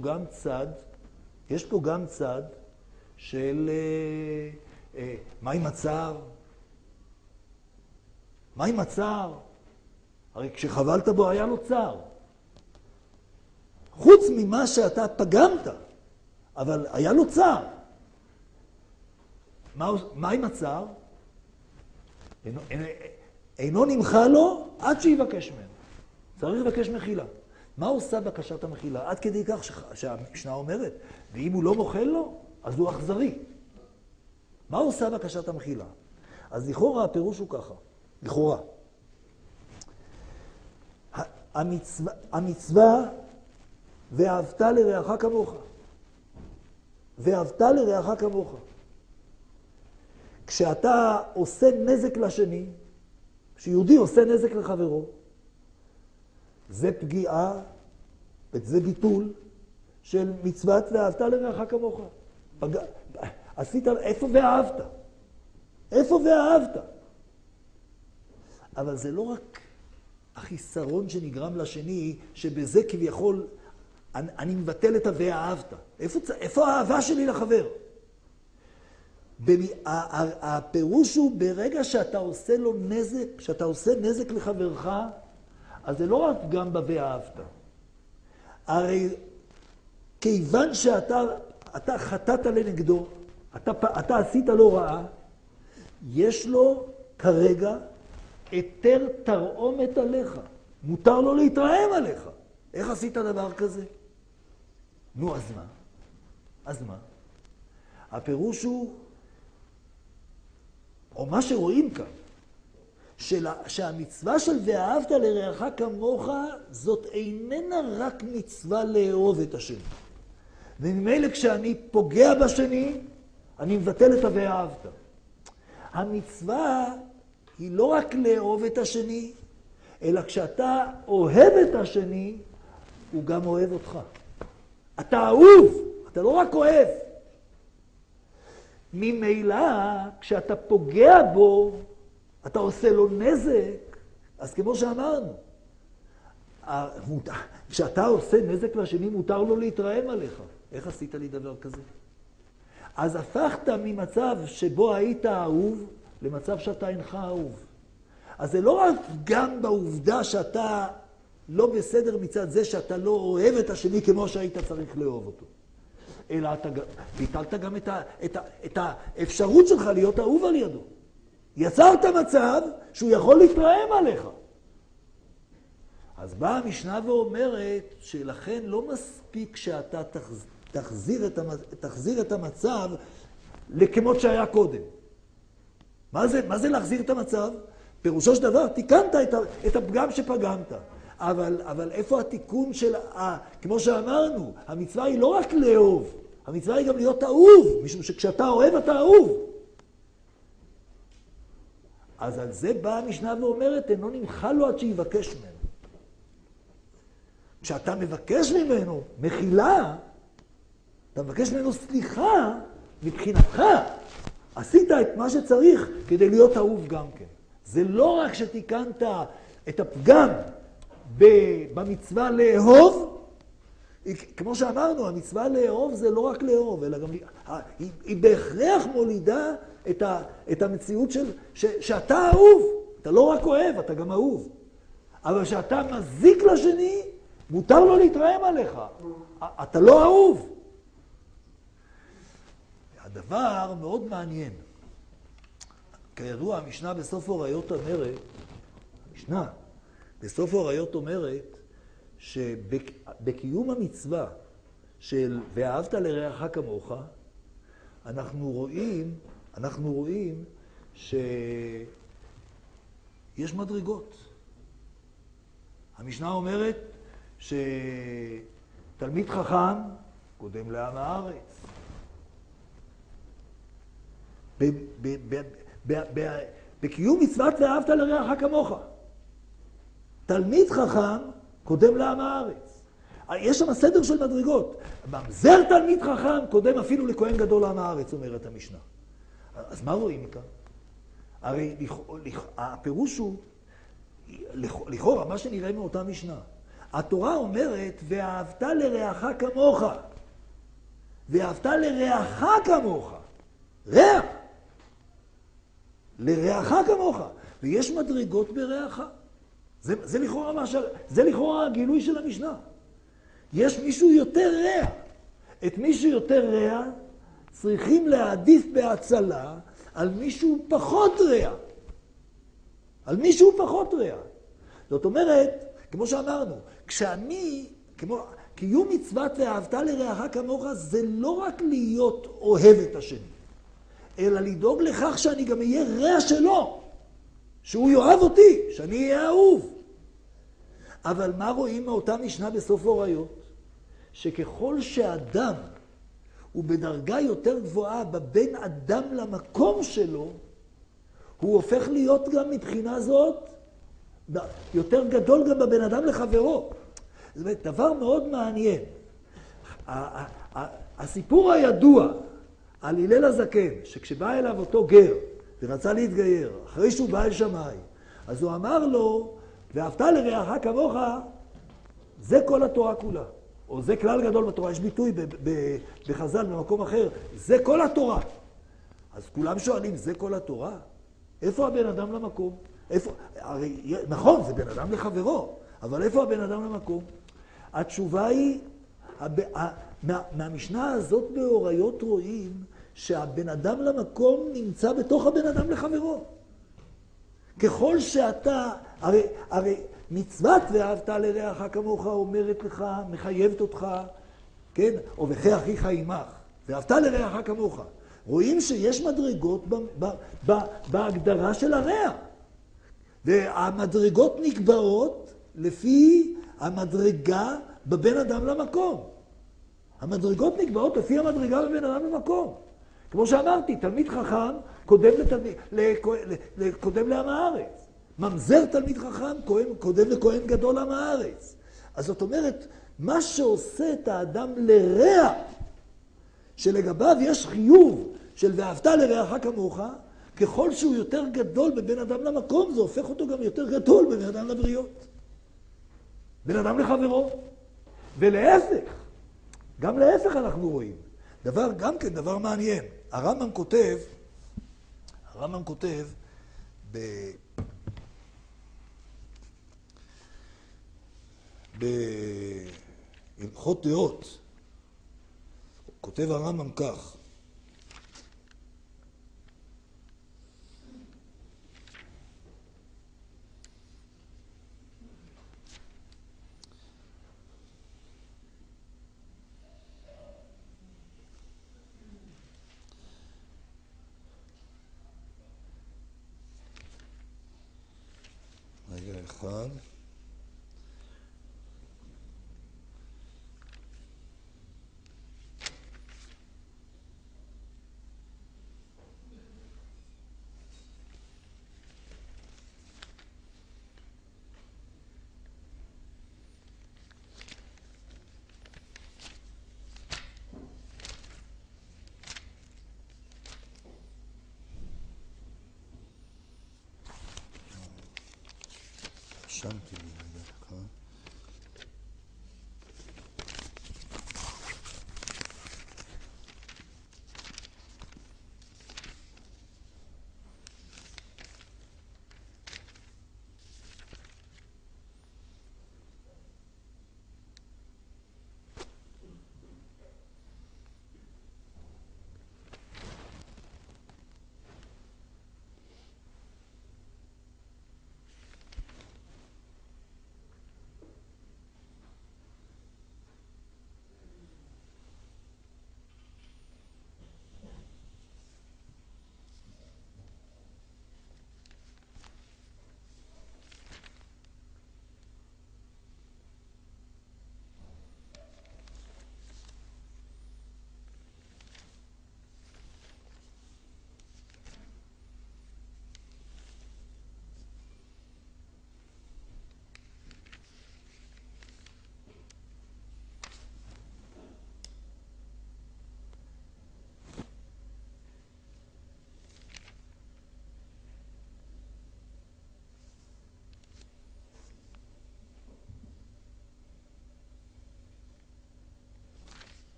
גם צד של מה עם הצער? מה עם הצער? הרי כשחבלת בו היה לו צער. חוץ ממה שאתה פגמת, אבל היה לו צער. מה עם הצער? אינו נמחה לו עד שיבקש ממנו. צריך לבקש מחילה. מה עושה בקשת המחילה? עד כדי כך שהמשנה אומרת, ואם הוא לא מוחל לו, אז הוא אכזרי. מה עושה בקשת המחילה? אז לכאורה הפירוש הוא ככה. לכאורה. המצווה ואהבת לרעך כמוך. ואהבת לרעך כמוך. כשאתה עושה נזק לשני, כשיהודי עושה נזק לחברו, זה פגיעה, זה ביטול של מצוות ואהבת לרעך כמוך. עשית, איפה ואהבת? איפה ואהבת? אבל זה לא רק החיסרון שנגרם לשני, שבזה כביכול אני מבטל את ה"ואהבת". איפה האהבה שלי לחבר? הפירוש הוא ברגע שאתה עושה לו נזק, שאתה עושה נזק לחברך, אז זה לא רק גם ב"ואהבת". הרי כיוון שאתה חטאת לנגדו, אתה עשית לו רעה, יש לו כרגע היתר תרעומת עליך. מותר לו להתרעם עליך. איך עשית דבר כזה? נו, אז מה? אז מה? הפירוש הוא, או מה שרואים כאן, שהמצווה של ואהבת לרעך כמוך, זאת איננה רק מצווה לאהוב את השני. וממילא כשאני פוגע בשני, אני מבטל את ה"ואהבת". המצווה היא לא רק לאהוב את השני, אלא כשאתה אוהב את השני, הוא גם אוהב אותך. אתה אהוב, אתה לא רק אוהב. ממילא, כשאתה פוגע בו, אתה עושה לו נזק, אז כמו שאמרנו, כשאתה עושה נזק לשני, מותר לו להתרעם עליך. איך עשית לי דבר כזה? אז הפכת ממצב שבו היית אהוב, למצב שאתה אינך אהוב. אז זה לא רק גם בעובדה שאתה לא בסדר מצד זה שאתה לא אוהב את השני כמו שהיית צריך לאהוב אותו. אלא אתה ביטלת גם את האפשרות שלך להיות אהוב על ידו. יצרת מצב שהוא יכול להתרעם עליך. אז באה המשנה ואומרת שלכן לא מספיק שאתה תחזיר את המצב לכמות שהיה קודם. מה זה להחזיר את המצב? פירושו של דבר, תיקנת את הפגם שפגמת. אבל איפה התיקון של כמו שאמרנו, המצווה היא לא רק לאהוב, המצווה היא גם להיות אהוב, משום שכשאתה אוהב אתה אהוב. אז על זה באה המשנה ואומרת, אינו נמחה לו עד שיבקש ממנו. כשאתה מבקש ממנו מחילה, אתה מבקש ממנו סליחה, מבחינתך, עשית את מה שצריך כדי להיות אהוב גם כן. זה לא רק שתיקנת את הפגם במצווה לאהוב, כמו שאמרנו, המצווה לאהוב זה לא רק לאהוב, אלא גם היא בהכרח מולידה את המציאות שאתה אהוב. אתה לא רק אוהב, אתה גם אהוב. אבל שאתה מזיק לשני, מותר לו להתרעם עליך. אתה לא אהוב. הדבר מאוד מעניין. כידוע, המשנה בסוף הוריות אומרת, בסוף הוריות אומרת, שבקיום המצווה של ואהבת לרעך כמוך, אנחנו רואים שיש מדרגות. המשנה אומרת שתלמיד חכם קודם לעם הארץ. בקיום מצוות ואהבת לרעך כמוך. תלמיד חכם קודם לעם הארץ. יש שם סדר של מדרגות. ממזר תלמיד חכם קודם אפילו לכהן גדול לעם הארץ, אומרת המשנה. אז מה רואים מכאן? הרי הפירוש הוא, לכאורה, מה שנראה מאותה משנה. התורה אומרת, ואהבת לרעך כמוך. ואהבת לרעך כמוך. רעך. לרעך כמוך. ויש מדרגות ברעך. זה לכאורה הגילוי של המשנה. יש מישהו יותר רע. את מישהו יותר רע צריכים להעדיף בהצלה על מישהו פחות רע. על מישהו פחות רע. זאת אומרת, כמו שאמרנו, קיום מצוות ואהבת לרעך כמוך זה לא רק להיות אוהב את השני, אלא לדאוג לכך שאני גם אהיה רע שלו, שהוא יאהב אותי, שאני אהיה אהוב. אבל מה רואים מאותה משנה בסוף הוריות? שככל שאדם הוא בדרגה יותר גבוהה בבין אדם למקום שלו, הוא הופך להיות גם מבחינה זאת יותר גדול גם בבין אדם לחברו. זאת אומרת, דבר מאוד מעניין. הסיפור הידוע על הלל הזקן, שכשבא אליו אותו גר ורצה להתגייר, אחרי שהוא בא אל שמיים, אז הוא אמר לו, ואהבת לרעך כמוך, זה כל התורה כולה. או זה כלל גדול בתורה, יש ביטוי בחז"ל במקום אחר, זה כל התורה. אז כולם שואלים, זה כל התורה? איפה הבן אדם למקום? הרי, נכון, זה בן אדם לחברו, אבל איפה הבן אדם למקום? התשובה היא, מהמשנה הזאת בהוריות רואים שהבן אדם למקום נמצא בתוך הבן אדם לחברו. ככל שאתה, הרי מצוות ואהבת לרעך כמוך אומרת לך, מחייבת אותך, כן? או וכי אחיך עמך, ואהבת לרעך כמוך. רואים שיש מדרגות בהגדרה של הרע. והמדרגות נקבעות לפי המדרגה בבין אדם למקום. המדרגות נקבעות לפי המדרגה בבין אדם למקום. כמו שאמרתי, תלמיד חכם קודם לעם הארץ. ממזר תלמיד חכם קודם לכהן גדול לעם הארץ. אז זאת אומרת, מה שעושה את האדם לרע, שלגביו יש חיוב של ואהבת לרעך כמוך, ככל שהוא יותר גדול בבין אדם למקום, זה הופך אותו גם יותר גדול בבין אדם לבריות. בין אדם לחברו. ולהפך, גם להפך אנחנו רואים. גם כן דבר מעניין. הרמב"ם כותב בהלכות דעות, כותב הרמב"ם כך, רגע אחד. רשמתי לי רגע אחד.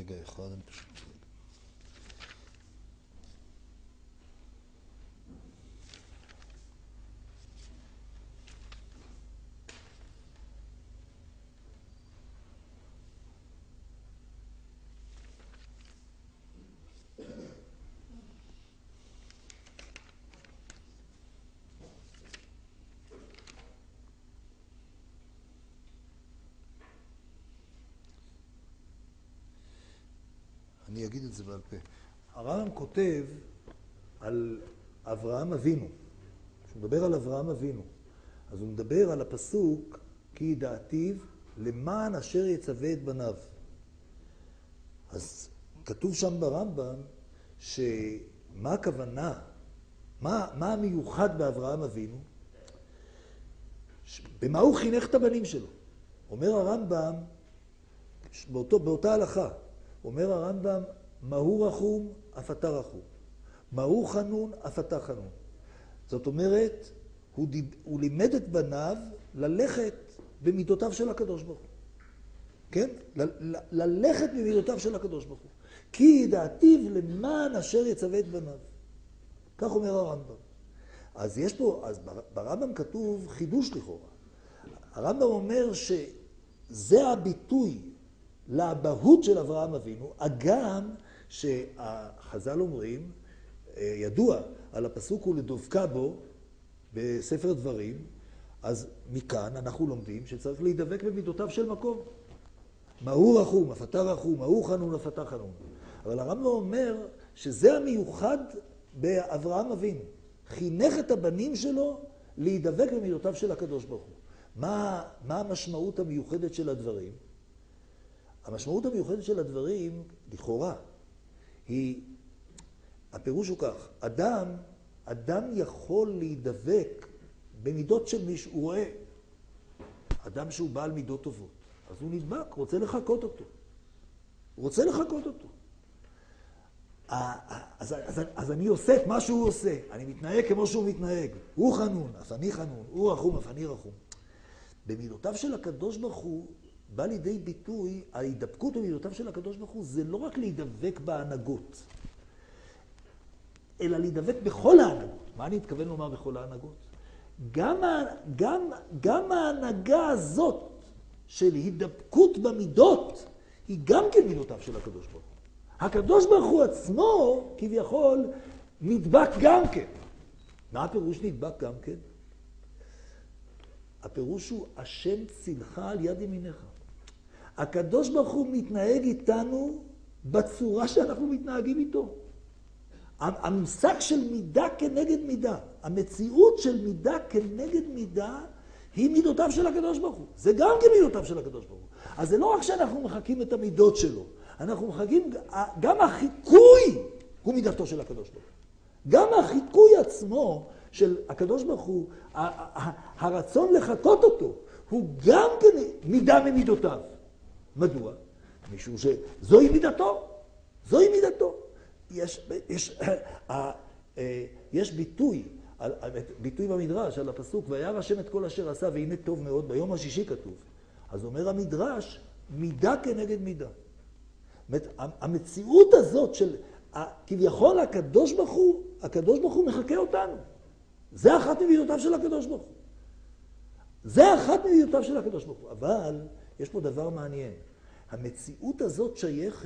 רגע אחד, אני פשוט... אני אגיד את זה בעל פה. הרמב"ם כותב על אברהם אבינו. כשהוא מדבר על אברהם אבינו, אז הוא מדבר על הפסוק, כי ידעתיו למען אשר יצווה את בניו. אז כתוב שם ברמב"ם שמה הכוונה, מה המיוחד באברהם אבינו? במה הוא חינך את הבנים שלו? אומר הרמב"ם, באותה הלכה, אומר הרמב"ם, מהו רחום, אף אתה רחום. מהו חנון, אף אתה חנון. זאת אומרת, הוא לימד את בניו ללכת במידותיו של הקדוש ברוך הוא. כן? ללכת במידותיו של הקדוש ברוך הוא. כי ידעתיו למען אשר יצווה את בניו. כך אומר הרמב"ם. אז יש פה, אז ברמב"ם כתוב חידוש לכאורה. הרמב"ם אומר שזה הביטוי לאבהות של אברהם אבינו, הגם שהחז"ל אומרים, ידוע על הפסוק הוא לדבקה בו בספר דברים, אז מכאן אנחנו לומדים שצריך להידבק במידותיו של מקום. מהו רחום, אף אתה רחום, מהו חנון, אף אתה חנון. אבל הרמב"ם אומר שזה המיוחד באברהם אבינו. חינך את הבנים שלו להידבק במידותיו של הקדוש ברוך הוא. מה המשמעות המיוחדת של הדברים? המשמעות המיוחדת של הדברים, לכאורה, היא, הפירוש הוא כך, אדם יכול להידבק במידות של מישהו, הוא רואה אדם שהוא בעל מידות טובות, אז הוא נדבק, רוצה לחקות אותו. הוא רוצה לחקות אותו. אז אני עושה את מה שהוא עושה, אני מתנהג כמו שהוא מתנהג. הוא חנון, אף אני חנון, הוא רחום, אף אני רחום. במידותיו של הקדוש ברוך הוא, בא לידי ביטוי, ההידבקות במידותיו של הקדוש ברוך הוא, זה לא רק להידבק בהנהגות, אלא להידבק בכל ההנהגות. מה אני מתכוון לומר בכל ההנהגות? גם ההנהגה הזאת של הידבקות במידות, היא גם כן מידותיו של הקדוש ברוך הוא. הקדוש ברוך הוא עצמו, כביכול, נדבק גם כן. מה הפירוש נדבק גם כן? הפירוש הוא, השם צילך על יד ימיניך. הקדוש ברוך הוא מתנהג איתנו בצורה שאנחנו מתנהגים איתו. המושג של מידה כנגד מידה, המציאות של מידה כנגד מידה, היא מידותיו של הקדוש ברוך הוא. זה גם כן מידותיו של הקדוש ברוך הוא. אז זה לא רק שאנחנו מחכים את המידות שלו, אנחנו מחכים, גם החיקוי הוא מידתו של הקדוש ברוך הוא. גם החיקוי עצמו של הקדוש ברוך הוא, הרצון לחקות אותו, הוא גם כן מידה ממידותיו. מדוע? משום שזוהי מידתו. זוהי מידתו. יש ביטוי במדרש על הפסוק, וירא השם את כל אשר עשה והנה טוב מאוד, ביום השישי כתוב. אז אומר המדרש, מידה כנגד מידה. המציאות הזאת של כביכול הקדוש ברוך הוא מחכה אותנו. זה אחת ממידותיו של הקדוש ברוך הוא. זה אחת ממידותיו של הקדוש ברוך הוא. אבל יש פה דבר מעניין. המציאות הזאת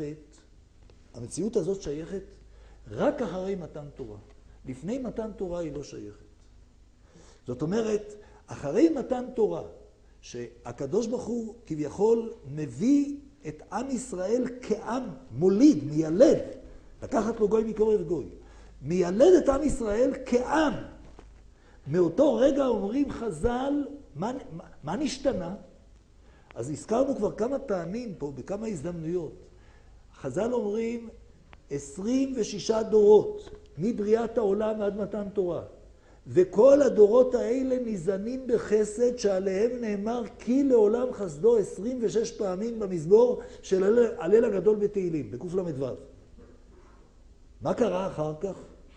שייכת רק אחרי מתן תורה. לפני מתן תורה היא לא שייכת. זאת אומרת, אחרי מתן תורה, שהקדוש ברוך הוא כביכול מביא את עם ישראל כעם, מוליד, מיילד, לקחת לו גוי מקורב גוי, מיילד את עם ישראל כעם. מאותו רגע אומרים חז"ל, מה נשתנה? אז הזכרנו כבר כמה פעמים פה, בכמה הזדמנויות. חז"ל אומרים 26 דורות, מבריאת העולם עד מתן תורה. וכל הדורות האלה ניזנים בחסד שעליהם נאמר כי לעולם חסדו 26 פעמים במזמור של הלל הגדול בתהילים, בקוף למדו. מה קרה אחר כך?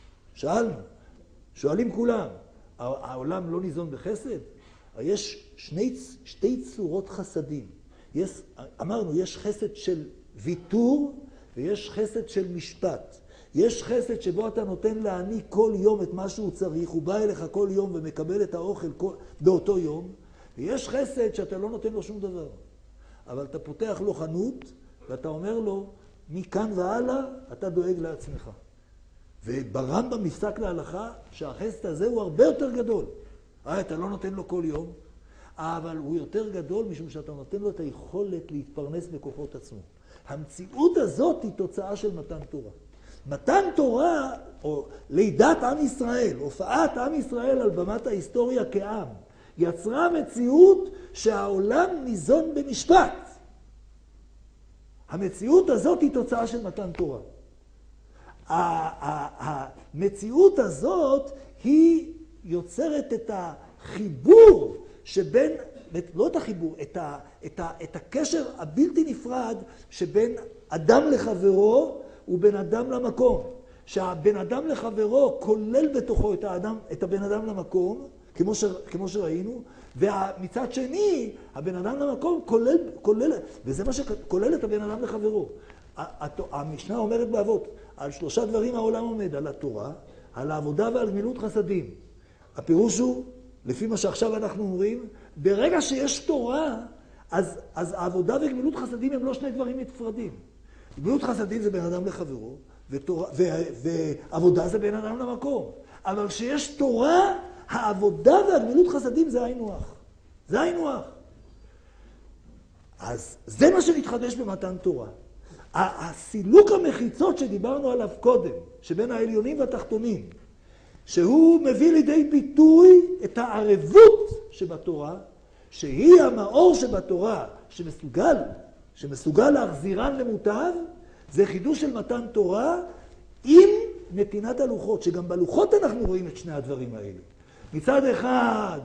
שואלים כולם, העולם לא ניזון בחסד? יש שתי צורות חסדים. אמרנו, יש חסד של ויתור ויש חסד של משפט. יש חסד שבו אתה נותן לעני כל יום את מה שהוא צריך, הוא בא אליך כל יום ומקבל את האוכל באותו יום, ויש חסד שאתה לא נותן לו שום דבר. אבל אתה פותח לו חנות, ואתה אומר לו, מכאן והלאה אתה דואג לעצמך. וברמב"ם נפסק להלכה שהחסד הזה הוא הרבה יותר גדול. אתה לא נותן לו כל יום, אבל הוא יותר גדול משום שאתה נותן לו את היכולת להתפרנס בכוחות עצמו. המציאות הזאת היא תוצאה של מתן תורה. מתן תורה, או לידת עם ישראל, הופעת עם ישראל על במת ההיסטוריה כעם, יצרה מציאות שהעולם ניזון במשפט. המציאות הזאת היא תוצאה של מתן תורה. המציאות הזאת היא יוצרת את החיבור שבין, לא את החיבור, את הקשר הבלתי נפרד שבין אדם לחברו ובין אדם למקום. שהבן אדם לחברו כולל בתוכו את הבן אדם למקום, כמו שראינו, ומצד שני, הבן אדם למקום כולל, וזה מה שכולל את הבן אדם לחברו. המשנה אומרת באבות, על 3 דברים העולם עומד, על התורה, על העבודה ועל גמילות חסדים. הפירוש הוא, לפי מה שעכשיו אנחנו אומרים, ברגע שיש תורה, אז העבודה וגמילות חסדים הם לא 2 דברים נפרדים. גמילות חסדים זה בן אדם לחברו, ועבודה זה בן אדם למקום. אבל כשיש תורה, העבודה והגמילות חסדים זה היינו הך. זה היינו הך. אז זה מה שנתחדש במתן תורה. הסילוק המחיצות שדיברנו עליו קודם, שבין העליונים והתחתונים, שהוא מביא לידי ביטוי את הערבות שבתורה, שהיא המאור שבתורה, שמסוגל להחזירן למוטב, זה חידוש של מתן תורה עם נתינת הלוחות, שגם בלוחות אנחנו רואים את 2 הדברים האלה. מצד אחד,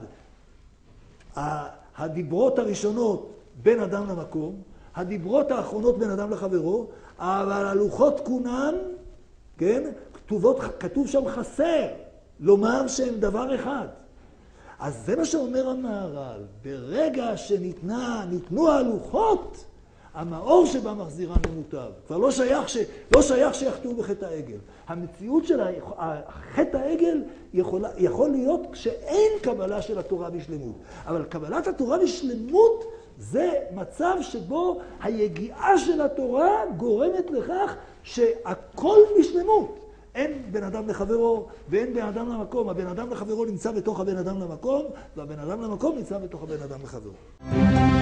הדיברות הראשונות בין אדם למקום, הדיברות האחרונות בין אדם לחברו, אבל הלוחות כונן, כן, כתוב שם חסר, לומר שהם דבר אחד. אז זה מה שאומר המהר"ל, ברגע שניתנו הלוחות, המאור שבה מחזירן למוטב. כבר לא שייך שיחטאו בחטא העגל. המציאות של חטא העגל יכול להיות כשאין קבלה של התורה בשלמות. אבל קבלת התורה בשלמות זה מצב שבו היגיעה של התורה גורמת לכך שהכל בשלמות. אין בן אדם לחברו ואין בן אדם למקום. הבן אדם לחברו נמצא בתוך הבן אדם למקום, והבן אדם למקום נמצא בתוך הבן אדם לחברו.